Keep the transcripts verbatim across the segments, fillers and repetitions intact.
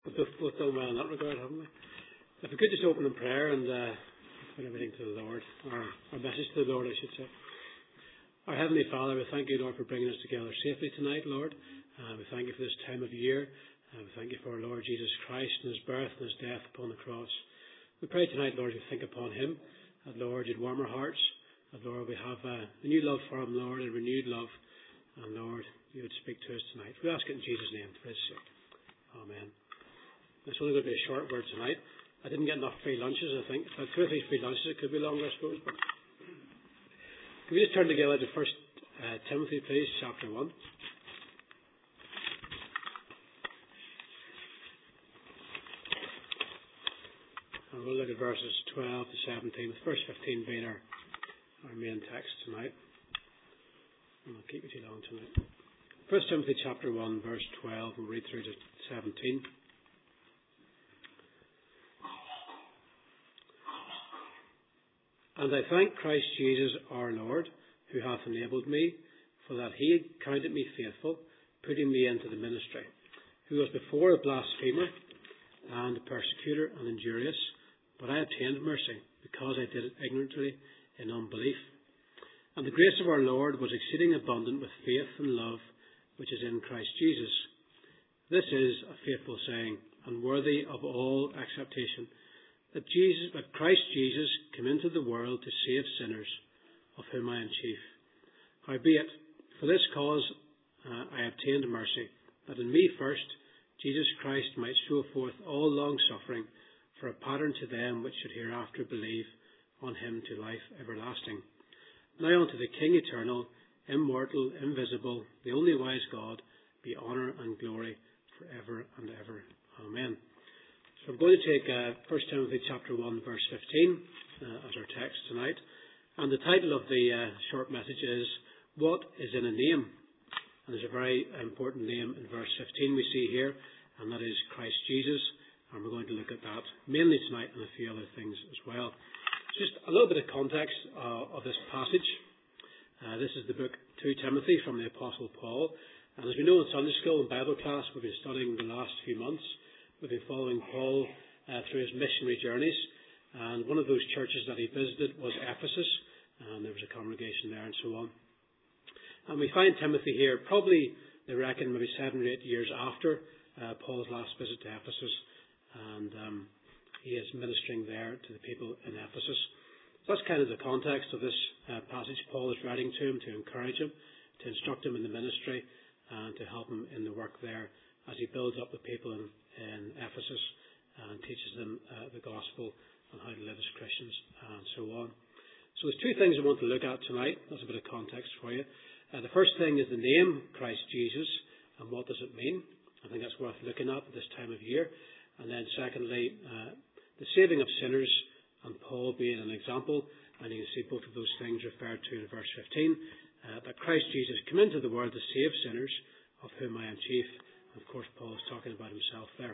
We've both, both done well in that regard, haven't we? If we could just open in prayer and uh, put everything to the Lord, or our message to the Lord, I should say. Our Heavenly Father, we thank you, Lord, for bringing us together safely tonight, Lord. Uh, we thank you for this time of year. Uh, we thank you for our Lord Jesus Christ and his birth and his death upon the cross. We pray tonight, Lord, you think upon him, that, Lord, you'd warm our hearts, that, Lord, we have uh, a new love for him, Lord, a renewed love, and, Lord, you would speak to us tonight. We ask it in Jesus' name, for his sake. Amen. It's only going to be a short word tonight. I didn't get enough free lunches, I think. If I had two or three free lunches, it could be longer, I suppose. But can we just turn together to First uh, Timothy, please, chapter one. And we'll look at verses twelve to seventeen, with verse fifteen being our, our main text tonight. I won't keep you too long tonight. First Timothy chapter one, verse twelve, we'll read through to seventeen. And I thank Christ Jesus our Lord, who hath enabled me, for that he counted me faithful, putting me into the ministry, who was before a blasphemer, and a persecutor, and injurious, but I obtained mercy, because I did it ignorantly in unbelief. And the grace of our Lord was exceeding abundant with faith and love, which is in Christ Jesus. This is a faithful saying, and worthy of all acceptation, that Jesus, that Christ Jesus came into the world to save sinners, of whom I am chief. Howbeit, for this cause uh, I obtained mercy, that in me first Jesus Christ might show forth all long suffering, for a pattern to them which should hereafter believe on him to life everlasting. Now unto the King eternal, immortal, invisible, the only wise God, be honour and glory for ever and ever. Amen. So we're going to take uh, First Timothy chapter one, verse fifteen uh, as our text tonight. And the title of the uh, short message is, What is in a Name? And there's a very important name in verse fifteen we see here, and that is Christ Jesus. And we're going to look at that mainly tonight and a few other things as well. Just a little bit of context uh, of this passage. Uh, this is the book to Timothy from the Apostle Paul. And as we know in Sunday school and Bible class, we've been studying the last few months. We've been following Paul uh, through his missionary journeys. And one of those churches that he visited was Ephesus. And there was a congregation there and so on. And we find Timothy here, probably, they reckon, maybe seven or eight years after uh, Paul's last visit to Ephesus. And um, he is ministering there to the people in Ephesus. So that's kind of the context of this uh, passage. Paul is writing to him to encourage him, to instruct him in the ministry, and to help him in the work there as he builds up the people in, in Ephesus and teaches them uh, the gospel and how to live as Christians and so on. So there's two things I want to look at tonight. That's a bit of context for you. Uh, the first thing is the name, Christ Jesus, and what does it mean? I think that's worth looking at at this time of year. And then secondly, uh, the saving of sinners, and Paul being an example. And you can see both of those things referred to in verse fifteen, uh, that Christ Jesus came into the world to save sinners, of whom I am chief. And of course, Paul is talking about himself there.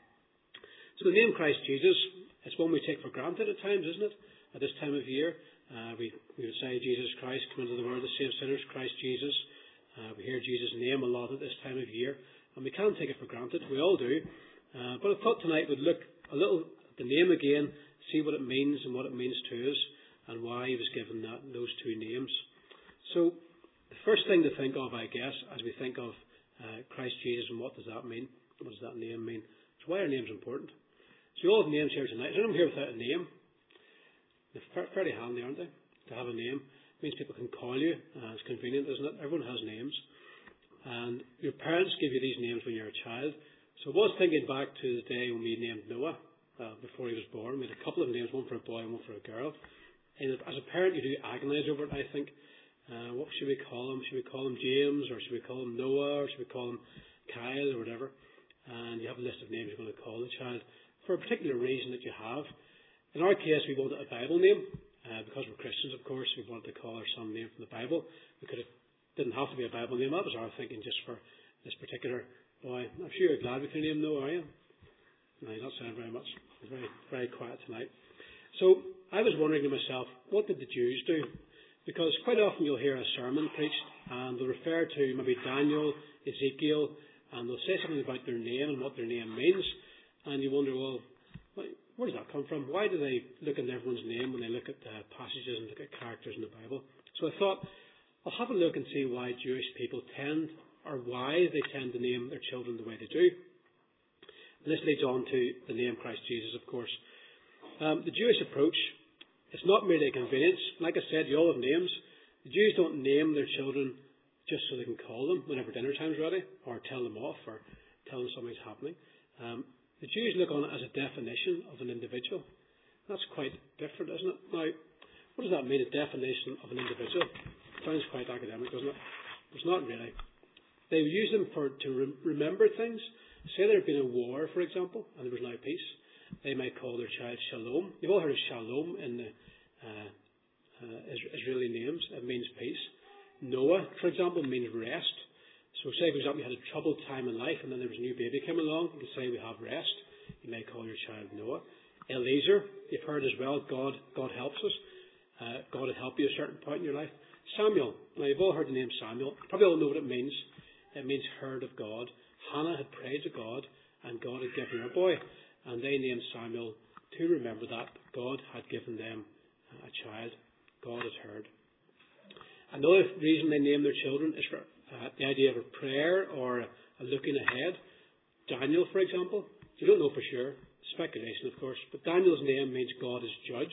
So the name Christ Jesus, it's one we take for granted at times, isn't it? At this time of year, uh, we, we would say Jesus Christ came into the world to save sinners, Christ Jesus. Uh, we hear Jesus' name a lot at this time of year, and we can take it for granted. We all do. Uh, but I thought tonight we'd look a little at the name again, see what it means and what it means to us, and why he was given that, those two names. So the first thing to think of, I guess, as we think of uh, Christ Jesus and what does that mean, what does that name mean, is why are names important. So you all have names here tonight. Is anyone here without a name? They're fairly handy, aren't they? To have a name. It means people can call you. Uh, it's convenient, isn't it? Everyone has names. And your parents give you these names when you're a child. So I was thinking back to the day when we named Noah, uh, before he was born. We had a couple of names, one for a boy and one for a girl. And as a parent, you do agonise over it, I think. Uh, what should we call him? Should we call him James, or should we call him Noah, or should we call him Kyle, or whatever? And you have a list of names you're going to call the child for a particular reason that you have. In our case, we wanted a Bible name. Uh, because we're Christians, of course, we wanted to call our son name from the Bible. We could have, didn't have to be a Bible name. That was our thinking just for this particular boy. I'm sure you're glad we can name Noah, are you? No, you're not saying very much. It's very, very quiet tonight. So I was wondering to myself, what did the Jews do? Because quite often you'll hear a sermon preached and they'll refer to maybe Daniel, Ezekiel, and they'll say something about their name and what their name means. And you wonder, well, where does that come from? Why do they look at everyone's name when they look at uh, passages and look at characters in the Bible? So I thought, I'll have a look and see why Jewish people tend, or why they tend to name their children the way they do. And this leads on to the name Christ Jesus, of course. Um, the Jewish approach, it's not merely a convenience. Like I said, you all have names. The Jews don't name their children just so they can call them whenever dinner time's ready, or tell them off, or tell them something's happening. Um, the Jews look on it as a definition of an individual. That's quite different, isn't it? Now, what does that mean, a definition of an individual? Sounds quite academic, doesn't it? It's not really. They would use them for to re- remember things. Say there had been a war, for example, and there was now peace. They might call their child Shalom. You've all heard of Shalom in the uh, uh, Israeli names. It means peace. Noah, for example, means rest. So say, for example, you had a troubled time in life and then there was a new baby came along. You can say we have rest. You may call your child Noah. Eliezer, you've heard as well, God God helps us. Uh, God will help you at a certain point in your life. Samuel, now you've all heard the name Samuel. Probably all know what it means. It means heard of God. Hannah had prayed to God and God had given her a boy. And they named Samuel to remember that God had given them a child. God had heard. Another reason they name their children is for uh, the idea of a prayer or a, a looking ahead. Daniel, for example, you don't know for sure. Speculation, of course. But Daniel's name means God is judge.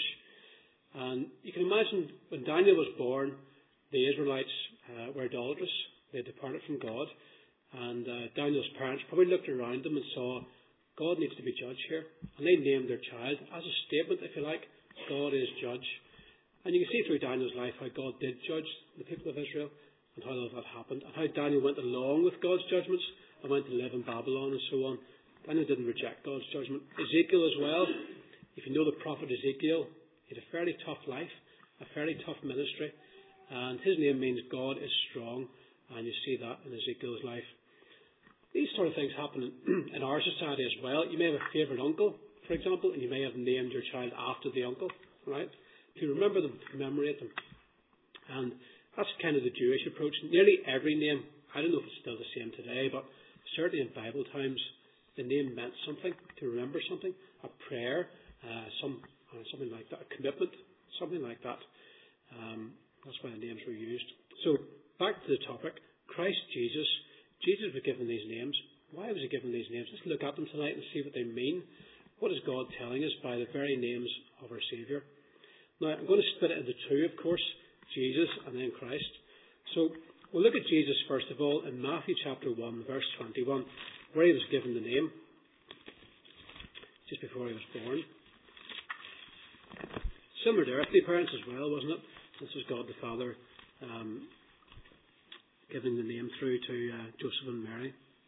And you can imagine when Daniel was born, the Israelites uh, were idolatrous. They departed from God. And uh, Daniel's parents probably looked around them and saw God needs to be judge here. And they named their child as a statement, if you like, God is judge. And you can see through Daniel's life how God did judge the people of Israel and how all that happened. And how Daniel went along with God's judgments and went to live in Babylon and so on. Daniel didn't reject God's judgment. Ezekiel as well. If you know the prophet Ezekiel, he had a fairly tough life, a fairly tough ministry. And his name means God is strong. And you see that in Ezekiel's life. These sort of things happen in our society as well. You may have a favourite uncle, for example, and you may have named your child after the uncle, right? To remember them, to commemorate them. And that's kind of the Jewish approach. Nearly every name, I don't know if it's still the same today, but certainly in Bible times, the name meant something, to remember something, a prayer, uh, some uh, something like that, a commitment, something like that. Um, that's why the names were used. So, back to the topic, Christ Jesus. Jesus was given these names. Why was he given these names? Let's look at them tonight and see what they mean. What is God telling us by the very names of our Saviour? Now, I'm going to split it into two, of course, Jesus and then Christ. So, we'll look at Jesus first of all in Matthew chapter one, verse twenty-one, where he was given the name, just before he was born. Similar to earthly parents as well, wasn't it? This was God the Father um, giving the name through to uh, Joseph and Mary.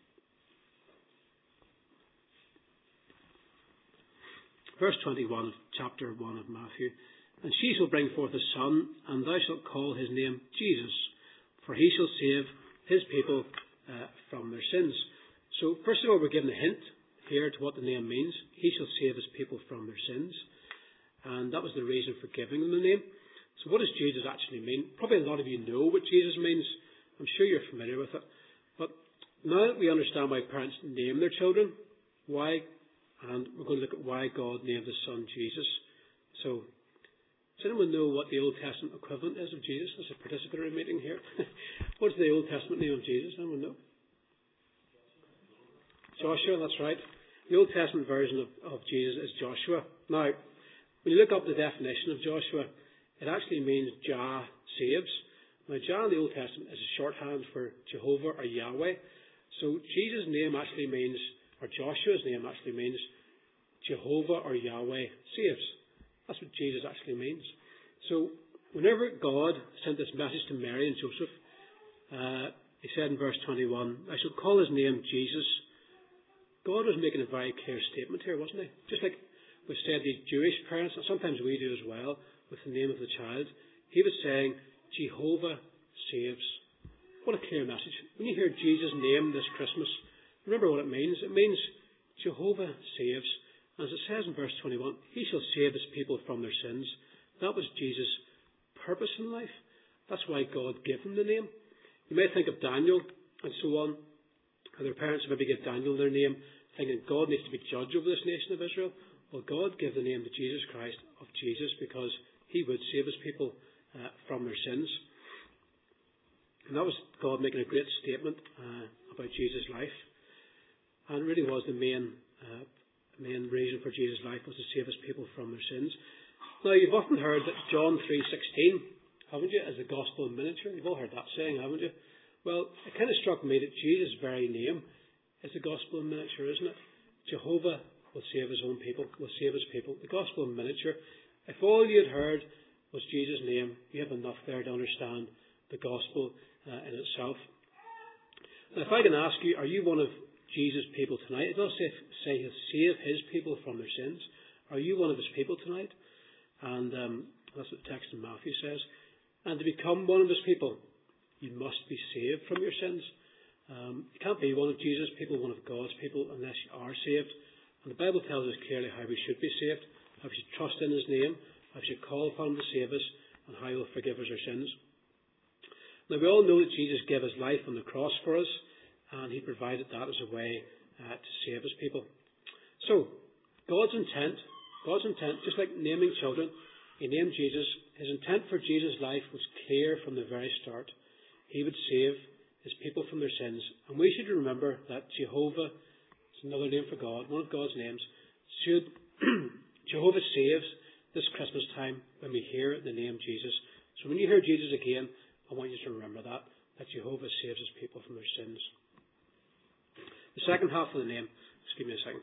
Verse twenty-one of chapter one of Matthew. And she shall bring forth a son, and thou shalt call his name Jesus, for he shall save his people uh, from their sins. So, first of all, we're given a hint here to what the name means. He shall save his people from their sins. And that was the reason for giving them the name. So what does Jesus actually mean? Probably a lot of you know what Jesus means. I'm sure you're familiar with it. But now that we understand why parents name their children, why, and we're going to look at why God named his son Jesus. So, does anyone know what the Old Testament equivalent is of Jesus? There's a participatory meeting here. What's the Old Testament name of Jesus? Anyone know? Joshua, that's right. The Old Testament version of, of Jesus is Joshua. Now, when you look up the definition of Joshua, it actually means Jah saves. Now, Jah in the Old Testament is a shorthand for Jehovah or Yahweh. So Jesus' name actually means, or Joshua's name actually means Jehovah or Yahweh saves. That's what Jesus actually means. So, whenever God sent this message to Mary and Joseph, uh, he said in verse twenty-one, I shall call his name Jesus. God was making a very clear statement here, wasn't he? Just like we said, these Jewish parents, and sometimes we do as well, with the name of the child, he was saying, Jehovah saves. What a clear message. When you hear Jesus' name this Christmas, remember what it means. It means Jehovah saves. As it says in verse twenty-one, he shall save his people from their sins. That was Jesus' purpose in life. That's why God gave him the name. You may think of Daniel and so on. How their parents maybe gave Daniel their name thinking God needs to be judge over this nation of Israel. Well, God gave the name to Jesus Christ of Jesus because he would save his people uh, from their sins. And that was God making a great statement uh, about Jesus' life. And it really was the main, uh, main reason for Jesus' life was to save his people from their sins. Now, you've often heard that John three sixteen, haven't you, as the gospel in miniature? You've all heard that saying, haven't you? Well, it kind of struck me that Jesus' very name is the gospel in miniature, isn't it? Jehovah will save his own people, will save his people. The gospel in miniature. If all you had heard was Jesus' name, you have enough there to understand the gospel uh, in itself. Now, if I can ask you, are you one of Jesus' people tonight? It does say, say he'll save his people from their sins. Are you one of his people tonight? And um, that's what the text in Matthew says. And to become one of his people, you must be saved from your sins. Um, you can't be one of Jesus' people, one of God's people, unless you are saved. And the Bible tells us clearly how we should be saved, how we should trust in his name, how we should call upon him to save us, and how he will forgive us our sins. Now, we all know that Jesus gave his life on the cross for us, and he provided that as a way uh, to save his people. So, God's intent, God's intent, just like naming children, he named Jesus. His intent for Jesus' life was clear from the very start. He would save his people from their sins. And we should remember that Jehovah, it's another name for God, one of God's names, should Jehovah saves this Christmas time when we hear the name Jesus. So when you hear Jesus again, I want you to remember that, that Jehovah saves his people from their sins. The second half of the name, just give me a second.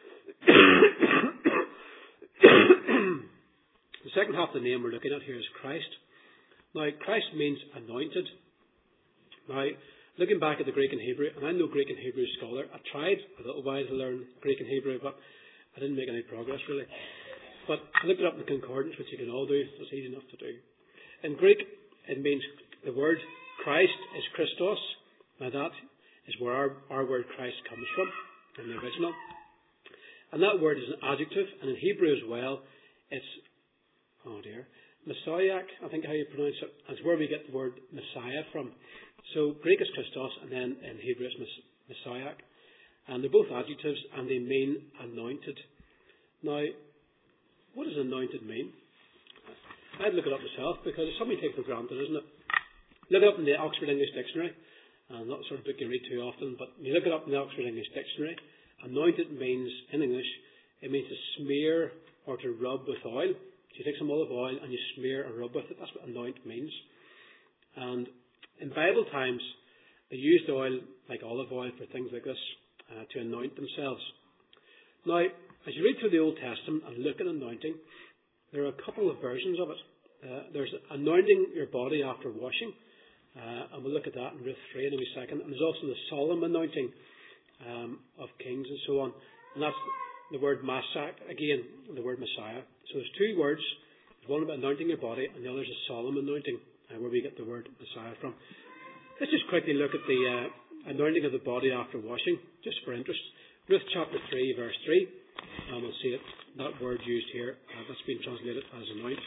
The second half of the name we're looking at here is Christ. Now, Christ means anointed. Now, looking back at the Greek and Hebrew, and I'm no Greek and Hebrew scholar. I tried a little while to learn Greek and Hebrew, but I didn't make any progress really. But I looked it up in the concordance, which you can all do. It's easy enough to do. In Greek, it means the word Christ is Christos. Now that is where our, our word Christ comes from in the original. And that word is an adjective, and in Hebrew as well, it's, oh dear, Messiah, I think how you pronounce it. That's where we get the word Messiah from. So Greek is Christos, and then in Hebrew it's Messiah. And they're both adjectives, and they mean anointed. Now, what does anointed mean? I'd look it up myself, because it's something you take for granted, isn't it? Look it up in the Oxford English Dictionary. And not the sort of book you read too often, but you look it up in the Oxford English Dictionary. Anointed means, in English, it means to smear or to rub with oil. So you take some olive oil and you smear or rub with it. That's what anoint means. And in Bible times, they used oil, like olive oil, for things like this, uh, to anoint themselves. Now, as you read through the Old Testament and look at anointing, there are a couple of versions of it. Uh, there's anointing your body after washing. Uh, and we'll look at that in Ruth three in a wee second. And there's also the solemn anointing um, of kings and so on. And that's the word Masak, again, the word Messiah. So there's two words. There's one about anointing your body, and the other is a solemn anointing, uh, where we get the word Messiah from. Let's just quickly look at the uh, anointing of the body after washing, just for interest. Ruth chapter three, verse three. And we'll see it, that word used here, uh, that's been translated as anoint.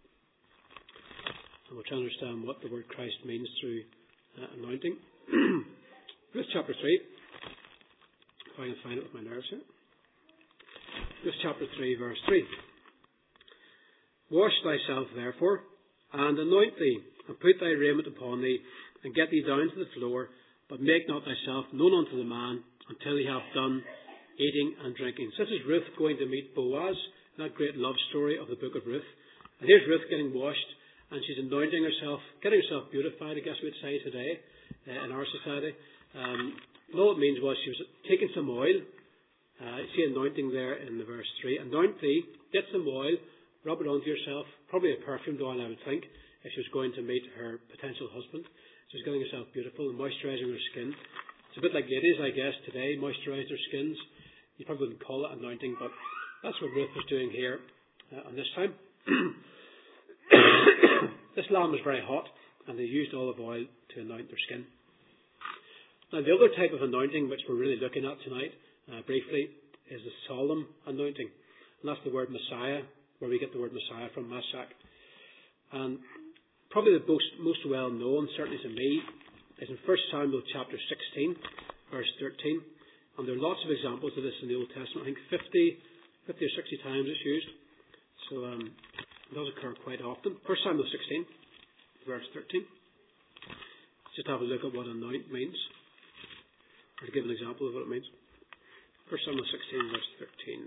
And we'll try to understand what the word Christ means through uh, anointing. Ruth chapter three. If I can find it with my nerves here. Ruth chapter three, verse three. Wash thyself, therefore, and anoint thee, and put thy raiment upon thee, and get thee down to the floor, but make not thyself known unto the man, until he have done eating and drinking. So this is Ruth going to meet Boaz, that great love story of the book of Ruth. And here's Ruth getting washed. And she's anointing herself, getting herself beautified, I guess we'd say today, uh, in our society. Um, and all it means was she was taking some oil. Uh, you see anointing there in the verse three. Anoint thee, get some oil, rub it onto yourself. Probably a perfumed oil, I would think, if she was going to meet her potential husband. She's getting herself beautiful and moisturising her skin. It's a bit like ladies, I guess, today, moisturise their skins. You probably wouldn't call it anointing, but that's what Ruth was doing here uh, on this time. This lamb was very hot, and they used olive oil to anoint their skin. Now, the other type of anointing, which we're really looking at tonight, uh, briefly, is the solemn anointing. And that's the word Messiah, where we get the word Messiah from, Masak. And probably the most, most well known, certainly to me, is in First Samuel chapter sixteen, verse thirteen. And there are lots of examples of this in the Old Testament. I think fifty, fifty or sixty times it's used. So um, it does occur quite often. First Samuel sixteen, verse thirteen. Let's just have a look at what anoint means, or to give an example of what it means. First Samuel sixteen, verse thirteen.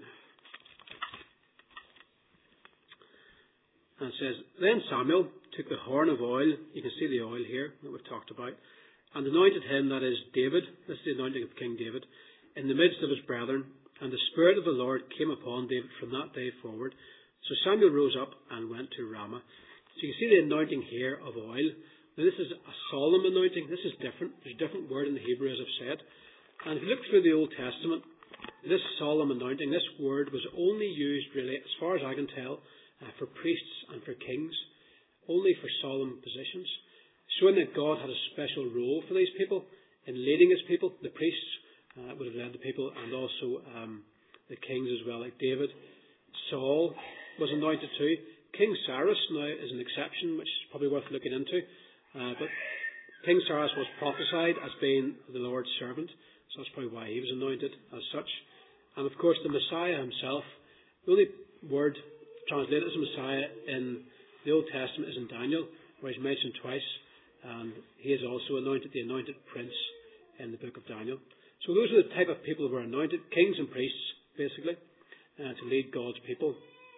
And it says, Then Samuel took the horn of oil, you can see the oil here that we've talked about, and anointed him, that is David, this is the anointing of King David, in the midst of his brethren, and the Spirit of the Lord came upon David from that day forward. So Samuel rose up and went to Ramah. So you can see the anointing here of oil. Now this is a solemn anointing. This is different. There's a different word in the Hebrew, as I've said. And if you look through the Old Testament, this solemn anointing, this word was only used really, as far as I can tell, uh, for priests and for kings, only for solemn positions, showing that God had a special role for these people in leading his people. The priests uh, would have led the people, and also um, the kings as well, like David. Saul was anointed too. King Cyrus now is an exception, which is probably worth looking into. Uh, but King Cyrus was prophesied as being the Lord's servant, so that's probably why he was anointed as such. And of course, the Messiah himself, the only word translated as Messiah in the Old Testament is in Daniel, where he's mentioned twice, and he is also anointed, the anointed prince in the book of Daniel. So those are the type of people who were anointed, kings and priests, basically, uh, to lead God's people.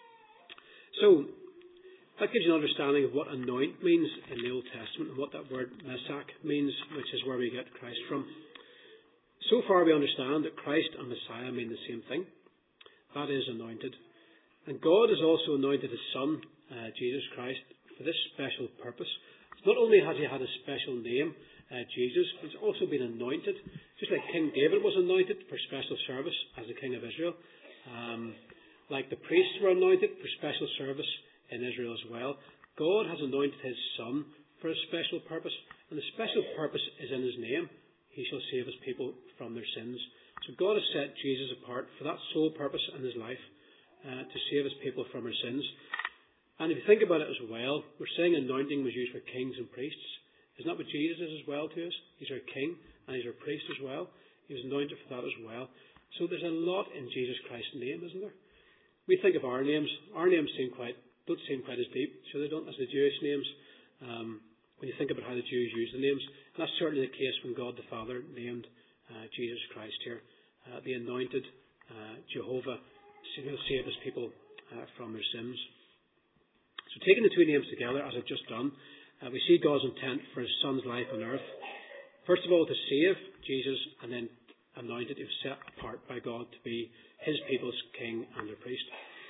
So that gives you an understanding of what anoint means in the Old Testament and what that word Meshach means, which is where we get Christ from. So far we understand that Christ and Messiah mean the same thing. That is anointed. And God has also anointed his Son, uh, Jesus Christ, for this special purpose. Not only has he had a special name, uh, Jesus, he's also been anointed, just like King David was anointed for special service as the King of Israel. Um, like the priests were anointed for special service in Israel as well. God has anointed his Son for a special purpose, and the special purpose is in his name. He shall save his people from their sins. So God has set Jesus apart for that sole purpose in his life, uh, to save his people from their sins. And if you think about it as well, we're saying anointing was used for kings and priests. Isn't that what Jesus is as well to us? He's our king and he's our priest as well. He was anointed for that as well. So there's a lot in Jesus Christ's name, isn't there? We think of our names. Our names seem quite don't seem quite as deep, so they don't, as the Jewish names. Um, when you think about how the Jews use the names, and that's certainly the case when God the Father named uh, Jesus Christ here, uh, the anointed uh, Jehovah, will save his people uh, from their sins. So taking the two names together, as I've just done, uh, we see God's intent for his Son's life on earth. First of all, to save Jesus, and then anointed, he was set apart by God to be his people's king and their priest.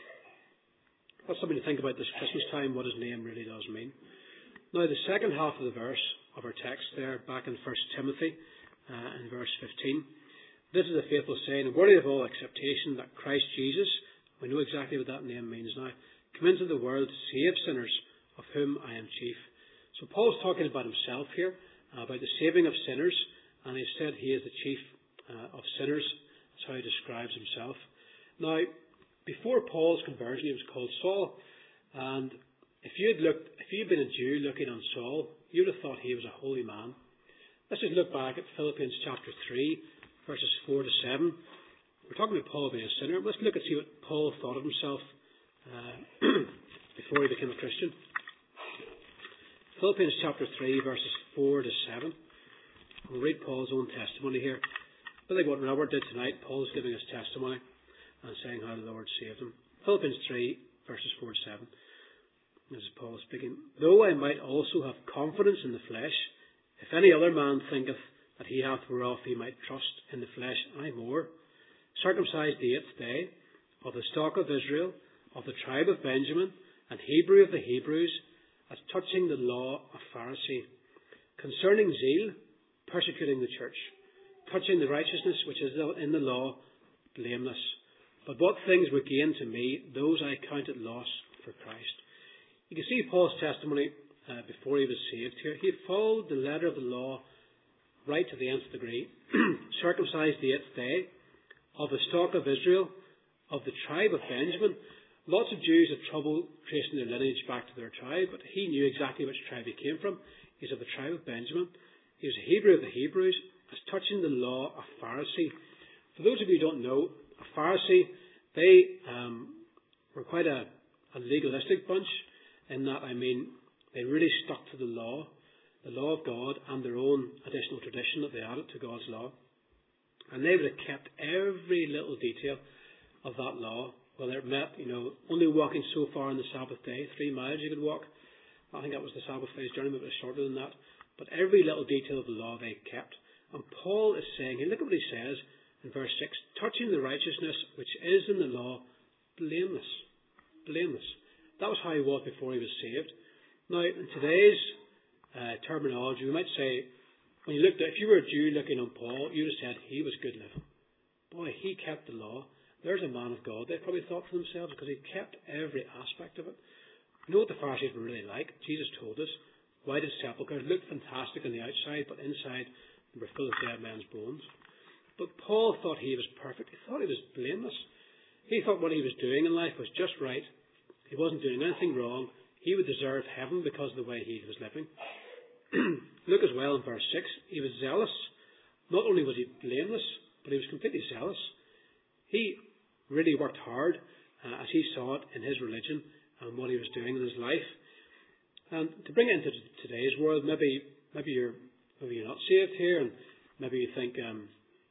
That's something to think about this Christmas time, what his name really does mean. Now, the second half of the verse of our text there, back in First Timothy, uh, in verse fifteen, this is a faithful saying, and worthy of all acceptation, that Christ Jesus, we know exactly what that name means now, come into the world to save sinners, of whom I am chief. So Paul's talking about himself here, uh, about the saving of sinners, and he said he is the chief uh, of sinners. That's how he describes himself. Now, before Paul's conversion, he was called Saul, and if you had looked, if you had been a Jew looking on Saul, you would have thought he was a holy man. Let's just look back at Philippians chapter three, verses four to seven. We're talking about Paul being a sinner. Let's look and see what Paul thought of himself uh, before he became a Christian. Philippians chapter three, verses four to seven. We'll read Paul's own testimony here. But like what Robert did tonight, Paul's giving his testimony and saying how the Lord saved him. Philippians three, verses four to seven. This is Paul speaking. Though I might also have confidence in the flesh, if any other man thinketh that he hath whereof he might trust in the flesh, I more. Circumcised the eighth day, of the stock of Israel, of the tribe of Benjamin, and Hebrew of the Hebrews, as touching the law of Pharisee, concerning zeal, persecuting the church, touching the righteousness which is in the law, blameless. But what things were gain to me, those I counted loss for Christ. You can see Paul's testimony uh, before he was saved here. He followed the letter of the law right to the nth degree. Circumcised the eighth day, of the stock of Israel, of the tribe of Benjamin. Lots of Jews had trouble tracing their lineage back to their tribe, but he knew exactly which tribe he came from. He's of the tribe of Benjamin. He was a Hebrew of the Hebrews, as touching the law of Pharisee. For those of you who don't know, a Pharisee, they um, were quite a, a legalistic bunch in that, I mean, they really stuck to the law, the law of God, and their own additional tradition that they added to God's law. And they would have kept every little detail of that law, whether it meant, you know, only walking so far on the Sabbath day, three miles you could walk. I think that was the Sabbath day's journey, but it was shorter than that. But every little detail of the law they kept. And Paul is saying, and look at what he says in verse six, touching the righteousness which is in the law, blameless. Blameless. That was how he was before he was saved. Now, in today's uh, terminology, we might say, when you looked at, if you were a Jew looking on Paul, you would have said he was good living. Boy, he kept the law. There's a man of God. They probably thought for themselves because he kept every aspect of it. You know what the Pharisees were really like? Jesus told us. White as sepulchres, looked fantastic on the outside, but inside they were full of dead men's bones. But Paul thought he was perfect. He thought he was blameless. He thought what he was doing in life was just right. He wasn't doing anything wrong. He would deserve heaven because of the way he was living. Look as well in verse six. He was zealous. Not only was he blameless, but he was completely zealous. He really worked hard uh, as he saw it in his religion and what he was doing in his life. And to bring it into today's world, maybe maybe you're maybe you're not saved here, and maybe you think, um,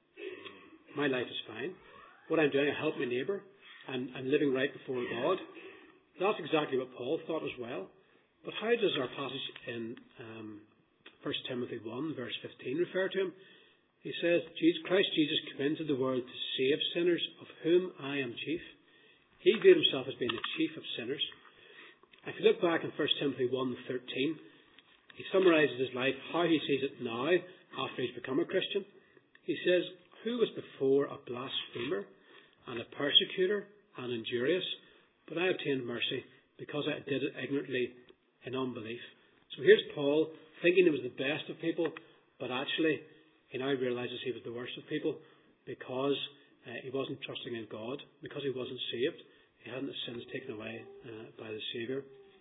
my life is fine. What I'm doing, I help my neighbour. I'm, I'm living right before God. That's exactly what Paul thought as well. But how does our passage in um, First Timothy one, verse fifteen, refer to him? He says, Christ Jesus came into the world to save sinners, of whom I am chief. He viewed himself as being the chief of sinners. If you look back in First Timothy one, thirteen, he summarises his life, how he sees it now, after he's become a Christian. He says, who was before a blasphemer, and a persecutor, and injurious, but I obtained mercy, because I did it ignorantly in unbelief. So here's Paul, thinking he was the best of people, but actually he now realises he was the worst of people, because uh, he wasn't trusting in God, because he wasn't saved. He hadn't his sins taken away uh, by the Saviour.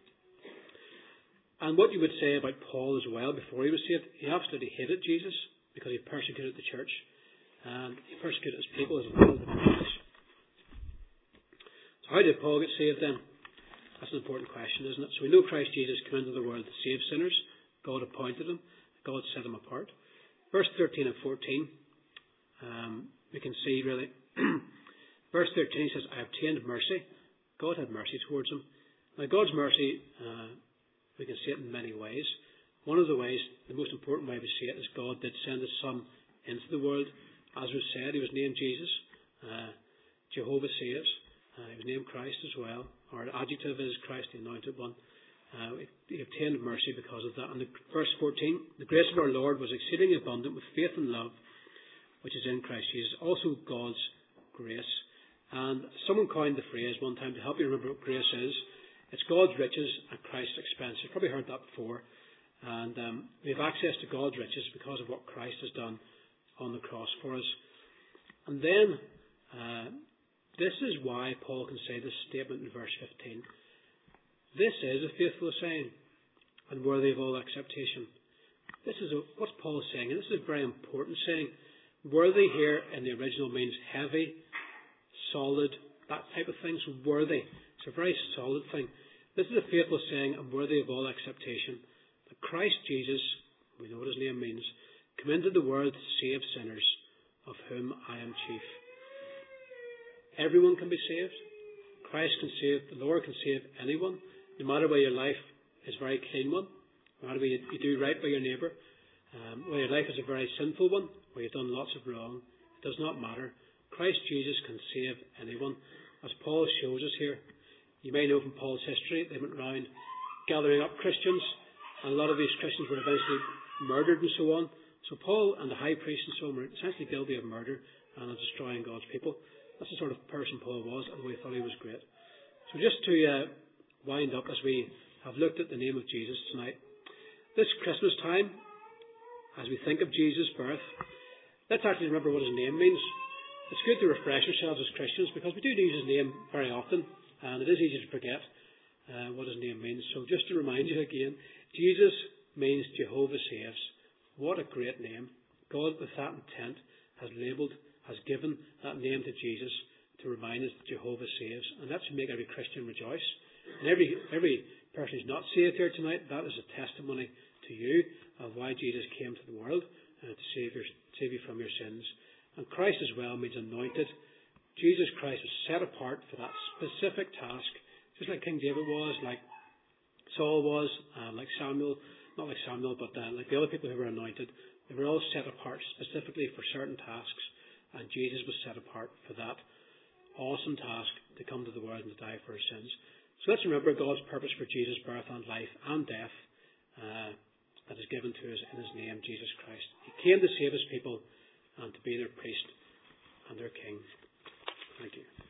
And what you would say about Paul as well, before he was saved, he absolutely hated Jesus, because he persecuted the church, and he persecuted his people as well as the church. So how did Paul get saved then? That's an important question, isn't it? So we know Christ Jesus came into the world to save sinners. God appointed him. God set him apart. Verse thirteen and fourteen, um, we can see really. Verse thirteen says, I obtained mercy. God had mercy towards him. Now God's mercy, uh, we can see it in many ways. One of the ways, the most important way we see it, is God did send his Son into the world. As was said, he was named Jesus. Uh, Jehovah saves. Uh, he was named Christ as well. Our adjective is Christ, the anointed one. Uh, he obtained mercy because of that. And the, verse fourteen, the grace of our Lord was exceedingly abundant with faith and love, which is in Christ Jesus. Also God's grace. And someone coined the phrase one time to help you remember what grace is. It's God's riches at Christ's expense. You've probably heard that before. And um, we have access to God's riches because of what Christ has done on the cross for us. And then, uh, this is why Paul can say this statement in verse fifteen. This is a faithful saying and worthy of all acceptation. This is a, what's Paul saying, and this is a very important saying. Worthy here in the original means heavy, solid, that type of thing. So worthy. It's a very solid thing. This is a faithful saying and worthy of all acceptation. That Christ Jesus, we know what his name means, came into the world to save sinners, of whom I am chief. Everyone can be saved. Christ can save, the Lord can save anyone, no matter whether your life is a very clean one, no matter whether you, you do right by your neighbour, um, whether your life is a very sinful one, where you've done lots of wrong. It does not matter. Christ Jesus can save anyone, as Paul shows us here. You may know from Paul's history, they went around gathering up Christians, and a lot of these Christians were eventually murdered and so on. So Paul and the high priest and so on were essentially guilty of murder and of destroying God's people. That's the sort of person Paul was, and we thought he was great. So just to uh, wind up as we have looked at the name of Jesus tonight. This Christmas time, as we think of Jesus' birth, let's actually remember what his name means. It's good to refresh ourselves as Christians, because we do use his name very often, and it is easy to forget uh, what his name means. So just to remind you again, Jesus means Jehovah saves. What a great name. God, with that intent, has labelled has given that name to Jesus to remind us that Jehovah saves. And that should make every Christian rejoice. And every every person who's not saved here tonight, that is a testimony to you of why Jesus came to the world uh, to save, your, save you from your sins. And Christ as well means anointed. Jesus Christ was set apart for that specific task, just like King David was, like Saul was, uh, like Samuel, not like Samuel, but uh, like the other people who were anointed. They were all set apart specifically for certain tasks, and Jesus was set apart for that awesome task to come to the world and to die for our sins. So let's remember God's purpose for Jesus' birth and life and death uh, that is given to us in His name, Jesus Christ. He came to save His people and to be their priest and their king. Thank you.